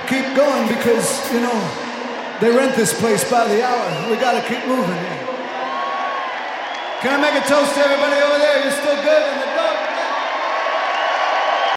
keep going because, you know, they rent this place by the hour. We gotta keep moving here. Can I make a toast to everybody over there? You're still good in the dark?